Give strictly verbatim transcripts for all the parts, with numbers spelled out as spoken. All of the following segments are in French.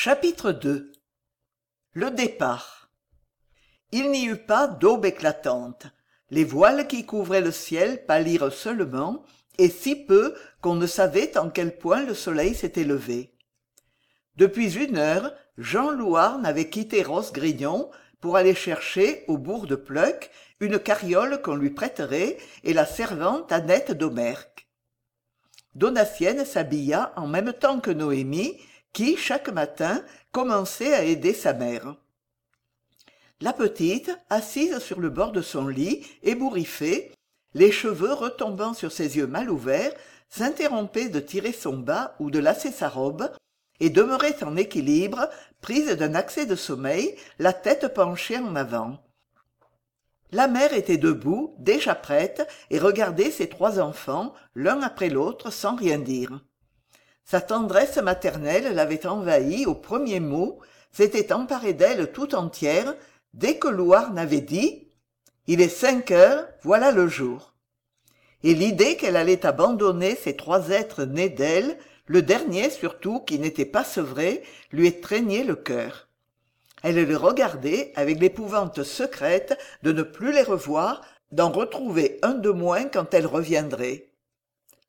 Chapitre deux. Le départ. Il n'y eut pas d'aube éclatante. Les voiles qui couvraient le ciel pâlirent seulement, et si peu qu'on ne savait en quel point le soleil s'était levé. Depuis une heure, Jean Louarn avait quitté Rosse-Grignon pour aller chercher, au bourg de Pleuc, une carriole qu'on lui prêterait et la servante Annette d'Aumerc. Donatienne s'habilla en même temps que Noémie, qui, chaque matin, commençait à aider sa mère. La petite, assise sur le bord de son lit, ébouriffée, les cheveux retombant sur ses yeux mal ouverts, s'interrompait de tirer son bas ou de lasser sa robe, et demeurait en équilibre, prise d'un accès de sommeil, la tête penchée en avant. La mère était debout, déjà prête, et regardait ses trois enfants, l'un après l'autre, sans rien dire. Sa tendresse maternelle l'avait envahie au premier mot, s'était emparée d'elle tout entière, dès que Louarn avait dit « Il est cinq heures, voilà le jour ». Et l'idée qu'elle allait abandonner ces trois êtres nés d'elle, le dernier surtout qui n'était pas sevré, lui étreignait le cœur. Elle les regardait avec l'épouvante secrète de ne plus les revoir, d'en retrouver un de moins quand elle reviendrait. Lequel ?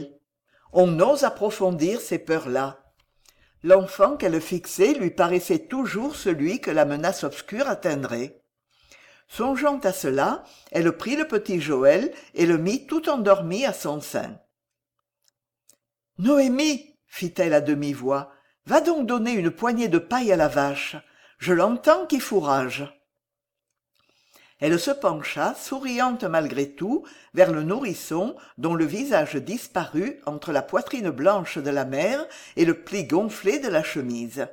On n'ose approfondir ces peurs-là. L'enfant qu'elle fixait lui paraissait toujours celui que la menace obscure atteindrait. Songeant à cela, elle prit le petit Joël et le mit tout endormi à son sein. « Noémie, fit-elle à demi-voix, va donc donner une poignée de paille à la vache. Je l'entends qui fourrage. » Elle se pencha, souriante malgré tout, vers le nourrisson dont le visage disparut entre la poitrine blanche de la mère et le pli gonflé de la chemise.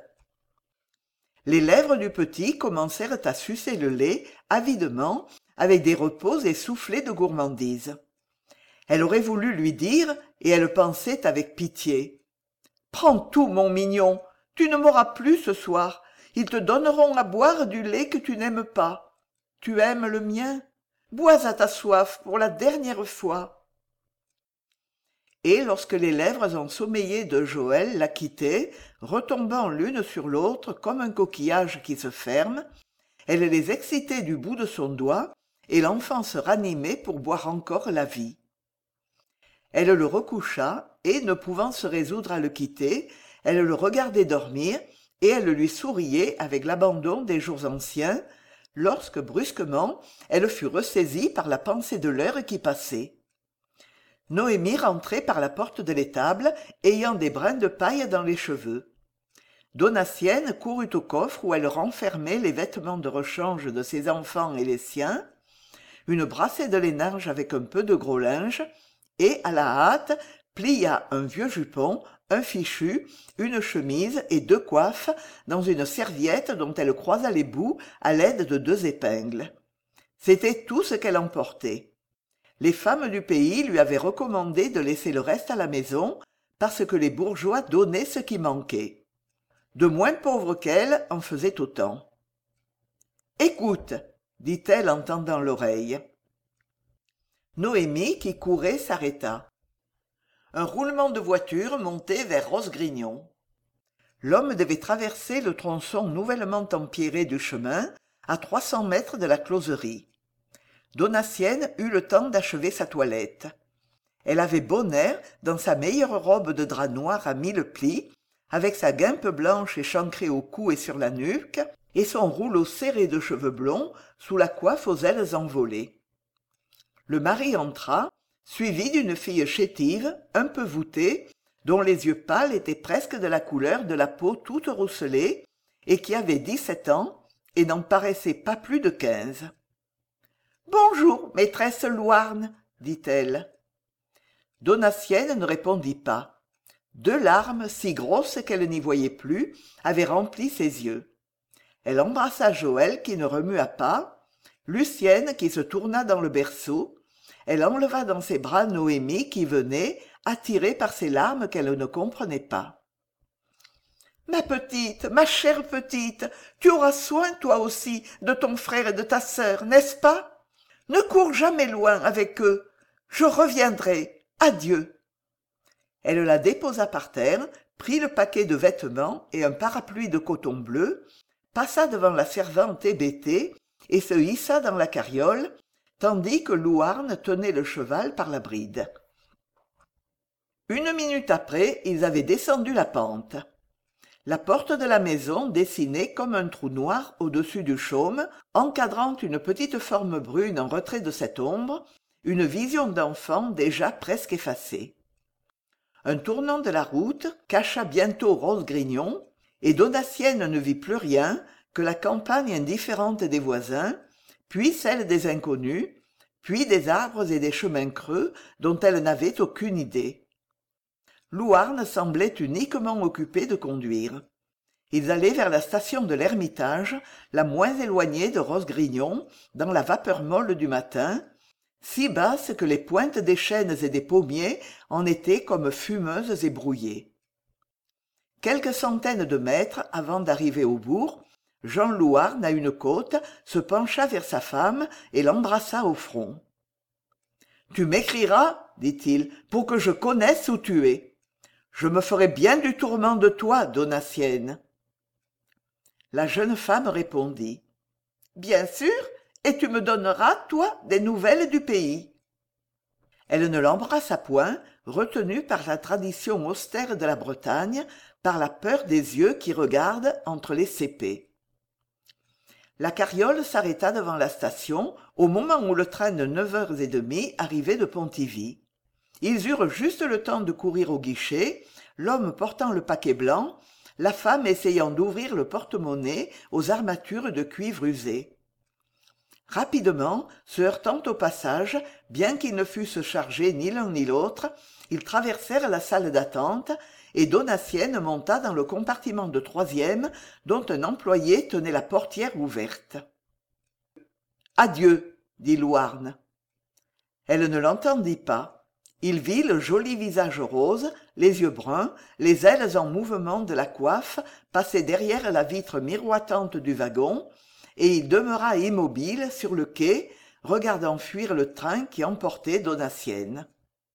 Les lèvres du petit commencèrent à sucer le lait, avidement, avec des repos essoufflés de gourmandise. Elle aurait voulu lui dire, et elle pensait avec pitié. « Prends tout, mon mignon, tu ne m'auras plus ce soir, ils te donneront à boire du lait que tu n'aimes pas. Tu aimes le mien? Bois à ta soif pour la dernière fois. » Et lorsque les lèvres ensommeillées de Joël la quittaient, retombant l'une sur l'autre comme un coquillage qui se ferme, elle les excitait du bout de son doigt, et l'enfant se ranimait pour boire encore la vie. Elle le recoucha, et, ne pouvant se résoudre à le quitter, elle le regardait dormir, et elle lui souriait avec l'abandon des jours anciens, lorsque, brusquement, elle fut ressaisie par la pensée de l'heure qui passait. Noémie rentrait par la porte de l'étable, ayant des brins de paille dans les cheveux. Donatienne courut au coffre où elle renfermait les vêtements de rechange de ses enfants et les siens, une brassée de lainage avec un peu de gros linge, et, à la hâte, plia un vieux jupon, un fichu, une chemise et deux coiffes dans une serviette dont elle croisa les bouts à l'aide de deux épingles. C'était tout ce qu'elle emportait. Les femmes du pays lui avaient recommandé de laisser le reste à la maison parce que les bourgeois donnaient ce qui manquait. De moins pauvres qu'elle en faisaient autant. « Écoute, » dit-elle en tendant l'oreille. Noémie, qui courait, s'arrêta. Un roulement de voiture montait vers Rosse-Grignon. L'homme devait traverser le tronçon nouvellement empierré du chemin, à trois cents mètres de la closerie. Donatienne eut le temps d'achever sa toilette. Elle avait bon air dans sa meilleure robe de drap noir à mille plis, avec sa guimpe blanche échancrée au cou et sur la nuque, et son rouleau serré de cheveux blonds sous la coiffe aux ailes envolées. Le mari entra, suivi d'une fille chétive, un peu voûtée, dont les yeux pâles étaient presque de la couleur de la peau toute rousselée, et qui avait dix-sept ans, et n'en paraissait pas plus de quinze. « Bonjour, maîtresse Louarn, » dit-elle. Donatienne ne répondit pas. Deux larmes, si grosses qu'elle n'y voyait plus, avaient rempli ses yeux. Elle embrassa Joël qui ne remua pas, Lucienne qui se tourna dans le berceau. Elle enleva dans ses bras Noémie qui venait, attirée par ces larmes qu'elle ne comprenait pas. « Ma petite, ma chère petite, tu auras soin toi aussi de ton frère et de ta sœur, n'est-ce pas? Ne cours jamais loin avec eux. Je reviendrai. Adieu. » Elle la déposa par terre, prit le paquet de vêtements et un parapluie de coton bleu, passa devant la servante hébétée et se hissa dans la carriole, tandis que Louarn tenait le cheval par la bride. Une minute après, ils avaient descendu la pente. La porte de la maison dessinait comme un trou noir au-dessus du chaume, encadrant une petite forme brune en retrait de cette ombre, une vision d'enfant déjà presque effacée. Un tournant de la route cacha bientôt Rosse-Grignon, et Donatienne ne vit plus rien que la campagne indifférente des voisins, puis celle des inconnus, puis des arbres et des chemins creux dont elle n'avait aucune idée. Louarn semblait uniquement occupé de conduire. Ils allaient vers la station de l'Ermitage, la moins éloignée de Rosse-Grignon, dans la vapeur molle du matin, si basse que les pointes des chênes et des pommiers en étaient comme fumeuses et brouillées. Quelques centaines de mètres avant d'arriver au bourg, Jean Louarn, à une côte, se pencha vers sa femme et l'embrassa au front. « Tu m'écriras, dit-il, pour que je connaisse où tu es. Je me ferai bien du tourment de toi, Donatienne. » La jeune femme répondit. « Bien sûr, et tu me donneras, toi, des nouvelles du pays. » Elle ne l'embrassa point, retenue par la tradition austère de la Bretagne, par la peur des yeux qui regardent entre les cépées. La carriole s'arrêta devant la station au moment où le train de neuf heures trente arrivait de Pontivy. Ils eurent juste le temps de courir au guichet, l'homme portant le paquet blanc, la femme essayant d'ouvrir le porte-monnaie aux armatures de cuivre usées. Rapidement, se heurtant au passage, bien qu'ils ne fussent chargés ni l'un ni l'autre, ils traversèrent la salle d'attente et Donatienne monta dans le compartiment de troisième dont un employé tenait la portière ouverte. « Adieu, dit Louarn. Elle ne l'entendit pas. Il vit le joli visage rose, les yeux bruns, les ailes en mouvement de la coiffe passer derrière la vitre miroitante du wagon, et il demeura immobile sur le quai, regardant fuir le train qui emportait Donatienne.